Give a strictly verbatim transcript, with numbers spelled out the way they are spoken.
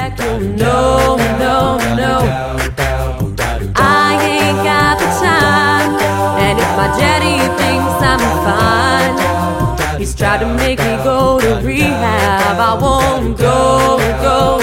back. Oh no, no, no, I ain't got the time. And if my daddy thinks I'm fine, he's tried to make me go to rehab. I won't go, go